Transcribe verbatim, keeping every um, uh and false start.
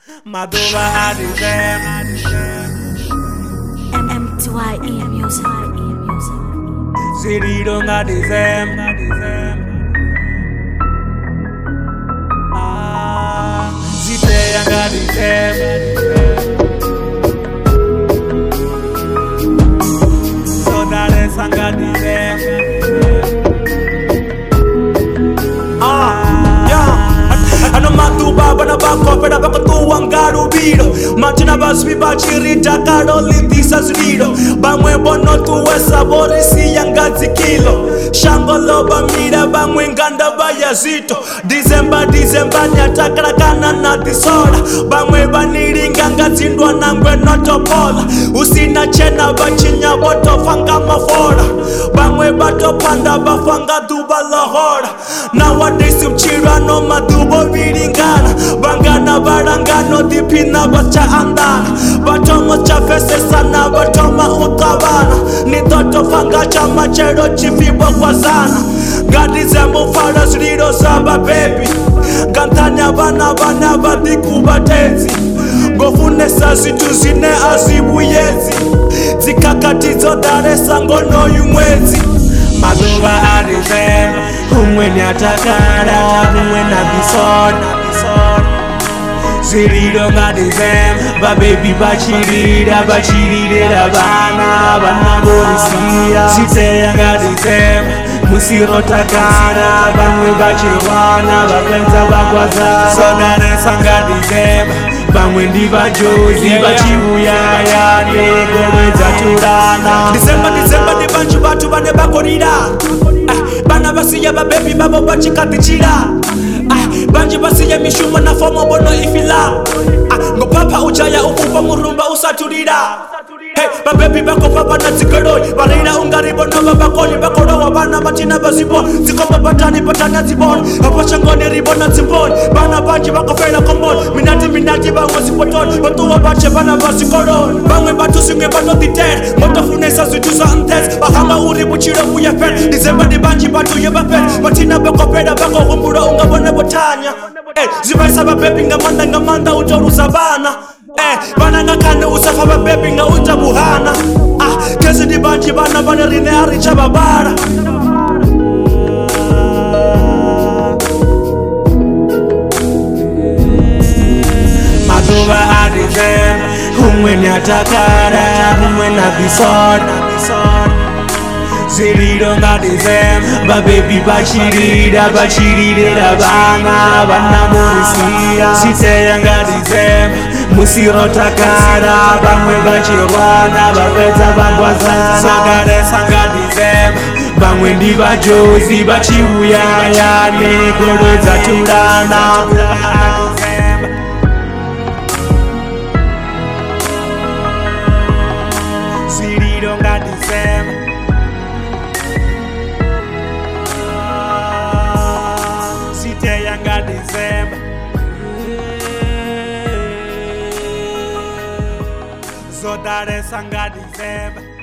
Maduba Adizem M T Y E Music Ziridong Adizem Ziteyang Adizem Sodare Sangadizem Ano matuba bana bako pera bako tuwang garubiro Machina basmi bachirita karo lindisa zurido Bamwe bono tuwe sabori si yangazi kilo Shangolo bamira bamwe nganda bayazito Dizemba dizemba nyatakara kana na disoda Bamwe baniringa ngazindwa nangwe notopola Usina chena bachinya boto fanga mafora Bamwe bato panda bafanga duba lahora Nowadays uchira no madubo viringana Bangana barangano dipina bacha andana Batomo chafese sana batoma utabana Nitoto fanga chama chero chifibo kwa sana Gadi zembo faras riro saba baby Gantanya bana bana badiku batezi Gofune sasi tuzine azibu yezi Zikakatizo daresa ngono yumwezi Maduba Adizem Umwe nyatakara Umwe nabisona Ziridong Adizem Ba baby bachirira Bachirira bana Bana borisia Ziteyang Adizem Musiro takara Bamwe bachirwana Bapenza bagwaza Sodare Sangadizem Bamwe ndiba jozi Bachibuyaya Negoreza turana December December ni banchu batu bane bakorira Bana basiya ba baby babo bachikatichira Banji basiya mishumo na fomo bono ifila Ngo papa ujaya ukupa murumba usaturira Hey, ba baby bako papa na zikadoi Barina ungari bono babakoli Bakoro wabana machina basibon Zikoma batani batana zibon Apachangoni ribona zimbon Bana banji bako fela kombon Minati minati bango zipoton Batu wabache bana basikoron Bangwe batu singe bato titer Moto funesa zujuza antes Bahama uri buchira kuya pen Dizemba di banji batu yeba pen Matina bako peda bako humbura unga bone botanya Eh, zivaisa ba baby ngamanda ngamanda ujoru sabana Eh, bana ngakane usafa ba baby nga uja buhana Ah, kesi di banji bana bana rine aricha babara Maduba Adizem Umwe nyatakara Umwe nabisona Ziridong Adizem Ba baby bachirira Bachirira bana Bana borisia Ziteyang Adizem Musiro takara Bamwe bachirwana Bapenza bagwaza Sodare Sangadizem Bamwe ndiba jozi Bachibuyaya Negoreza turana Ziridong Adizem Ziteyang Adizem Zodare Sangadizem